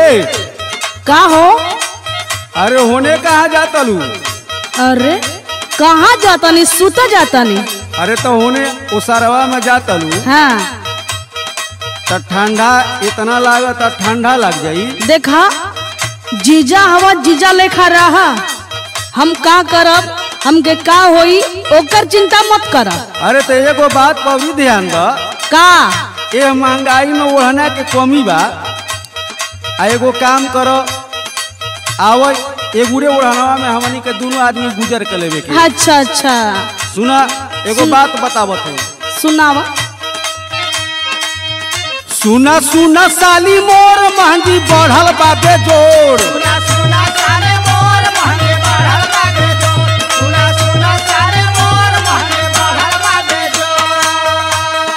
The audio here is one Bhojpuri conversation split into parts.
का हो? अरे होने कहाँ जाता लू? अरे कहाँ जाता नहीं, सुता जाता नहीं। अरे तो होने उसरवा में जाता लू हाँ तो ठंडा इतना लागत ठंडा लग जाई। देखा जीजा हवा जीजा लेखा रहा, हम का करब, हमके का होई ओकर चिंता मत कर। अरे तो एगो बात पर भी ध्यान द, का ये महंगाई में ओढ़ना के कमी बा। आ एगो काम करो, आव एगुड़े ओढ़ानवा में हमनी के दोनों आदमी गुजर कर लेवे के। अच्छा अच्छा सुना एगो बात बतावत है। सुनावा। सुना सुना साली मोर महंगी बढ़ल बा बेजोड़। सुना सुना सारे मोर महंगे बढ़ल बा बेजोड़। सुना सुना सारे मोर महंगे बढ़ल बा बेजोड़।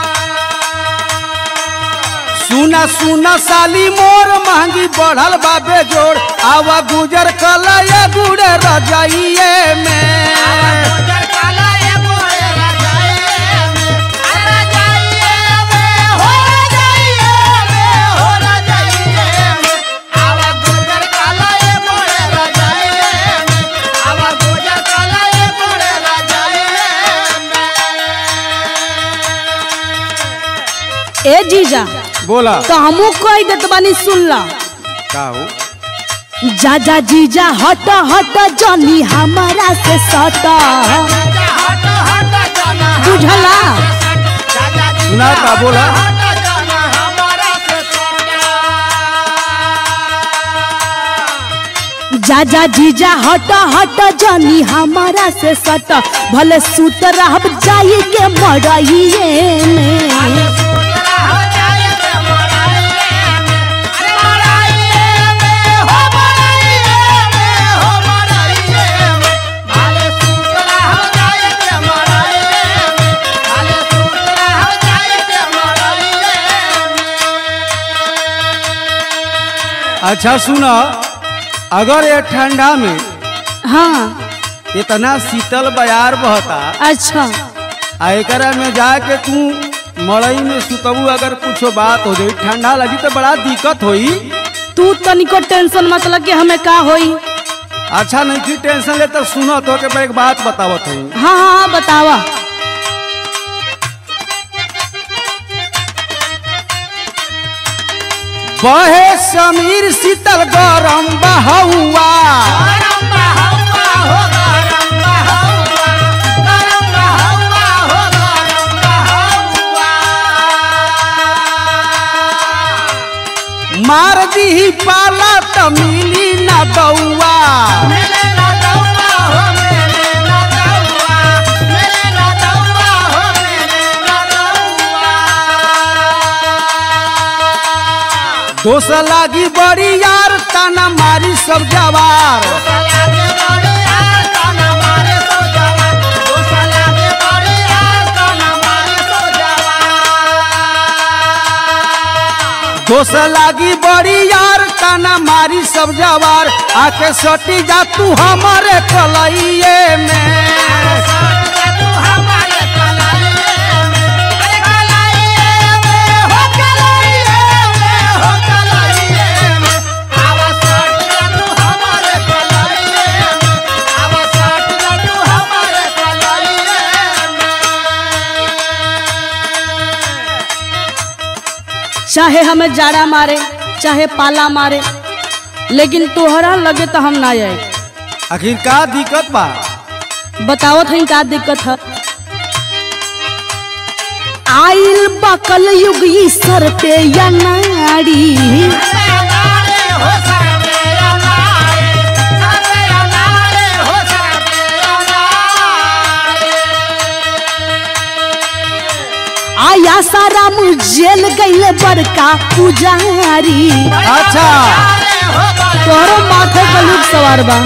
सुना सुना साली मोर महंगी बढ़ल बा बेजोड़। आवा गुजर कला ये गुड़े रजाइए में। गुजर काला ये मोरे रजाइए में। रजाइए में हो रजाइए में हो रजाइए में। आवा गुजर काला ये मोरे रजाइए में। आवा गुजर काला ये मोरे रजाइए में। ए जीजा बोला तो हमू कह देत बानी, सुन ला। का हो? जा जा जीजा हट हट जानी हमारा से सटा, बुझला? सुना का बोला? जा जा जीजा हट हट जानी हमारा से सटा, भले सुत रहब जाई के मड़ाइए में। अच्छा सुना, अगर ये ठंडा में हाँ इतना शीतल बयार बहता, अच्छा आ एकरा में जाके तू मड़ई में सुतबू, अगर कुछ बात हो जाई ठंडा लगी तो बड़ा दिक्कत होई। तू तनिको टेंशन मतलब कि हमें का होई। अच्छा नहीं की टेंशन ले तो सुनो तो के एक बात बतावत हूँ। हाँ हाँ हाँ बतावा। बहे समीर शीतल गरम बहौआ। मार दी पाला त मिली न दौआ। दोष लागी बड़ी यार ताना मारी सब जवार। दोष लागी बड़ी यार ताना मारी सब जवार। आके सटी जा तू हमारे कलइए में। चाहे हमें जाड़ा मारे चाहे पाला मारे, लेकिन तोहरा लगे तो हम ना आए। आखिर का दिक्कत बा? बतावत है का दिक्कत है। आइल बकल युग ई सर पे या नाड़ी, आया सारा जेल गईले बड़का पुजारी। अच्छा तोहरो माथे पर लुक सवार बा।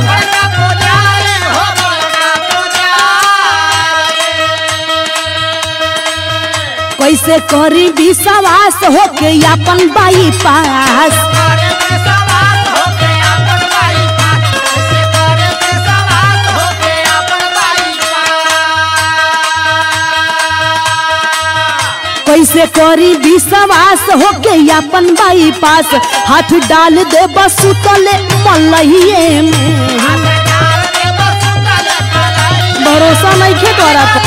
कैसे करी विश्वास होके अपन बाई पास। कैसे करी विश्वास होके अपन बाई पास हाथ डाल दे बस सुतले मलहिए में भरोसा नहीं खे तोरा पर।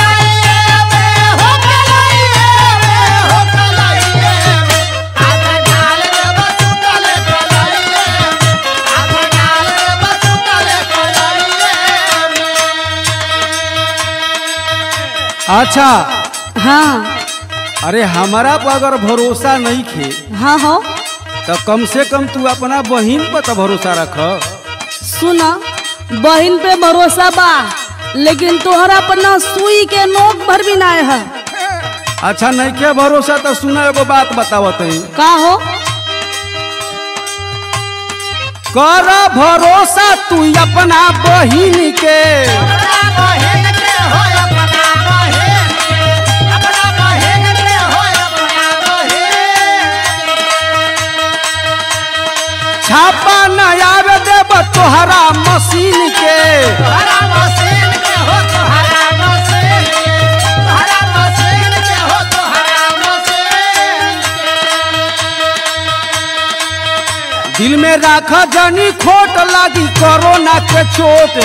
अच्छा हाँ अरे हमारा पर अगर भरोसा नहीं खे हाँ हो तो कम से कम तू अपना बहिन पर तो भरोसा रख। सुना बहन पे भरोसा बा लेकिन तोहरा पर ना सुई के नोक भर भी ना है। अच्छा नहीं के भरोसा तो सुना एगो बात बतावत का हो कर भरोसा तू अपना बहिन के छापा न आवे देब तोहरा मशीन के दिल में राख जनी खोट लागी कोरोना के चोट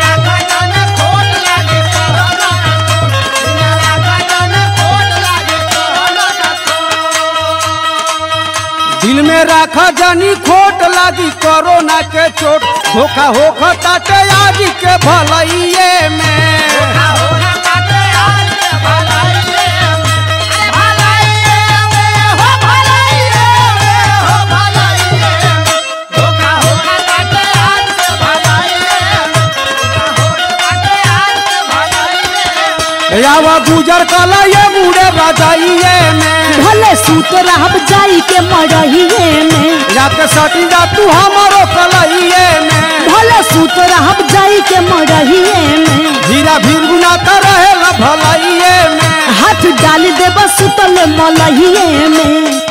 दिल में राख जनी खोट लागी कोरोना के चोट धोखा हो ताटे आज के भलइये में यावा गुजर कला ये बूढ़े रजाइये में भले सूत रहब जाई के मरहिए में जाके सटी जा तू हमारो कलइये में भले सूत रहब जाई के मरहिए में धीरा भीर गुनाता रहे भलइये में हाथ डाल दे बस सुतले मलहिए में।